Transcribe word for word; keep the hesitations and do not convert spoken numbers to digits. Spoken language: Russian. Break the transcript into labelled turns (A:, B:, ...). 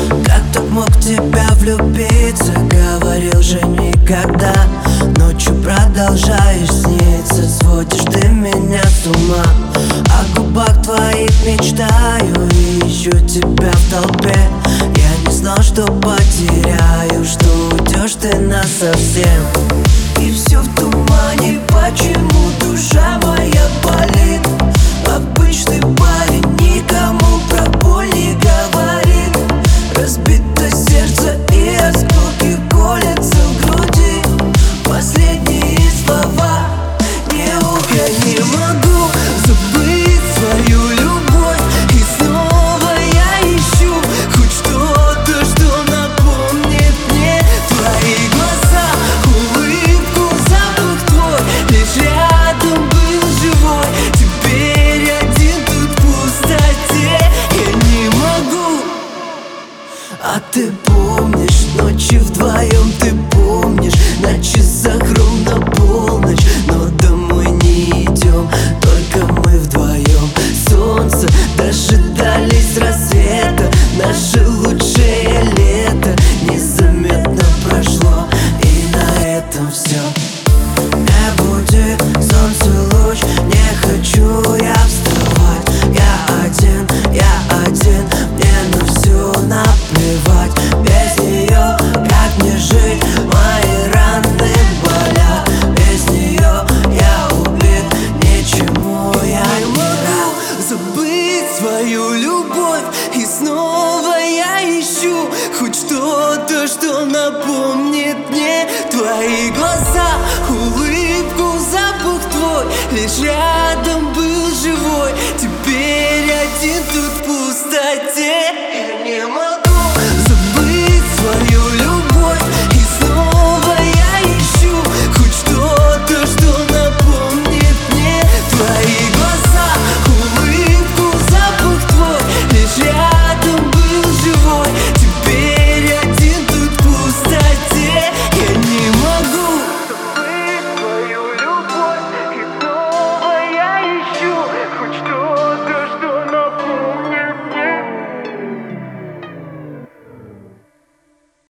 A: Как так мог в тебя влюбиться? Говорил же никогда. Ночью продолжаешь сниться, сводишь ты меня с ума. О губах твоих мечтаю и ищу тебя в толпе. Я не знал, что потеряю, что уйдешь ты насовсем. И все в тумане, почему душа моя болит? Обычный парень никому про боль не говорит. Разбито сердце и осколки колятся в груди. Последние слова не ух, я не могу забыть свою любовь. И снова я ищу хоть что-то, что напомнит мне твои глаза, улыбку, запах твой. Лишь рядом был живой, теперь один тут в пустоте. Я не могу. А ты помнишь ночи вдвоем, ты помнишь, на часах ровно полночь, но домой не идем, только мы вдвоем. Солнце дожидались рассвета, наше лучшее лето незаметно прошло, и на этом все. Не буди солнце луч, не хочу я вставать. Я один, я один, мне на все наплевать. Без нее как мне жить, мои раны болят. Без нее я убит, ничему я не рад. Забыть свою любовь, и снова я ищу хоть что-то, что напомнит мне твои глаза, улыбку, запах твой. Лишь рядом был живой, теперь один тут в пустоте.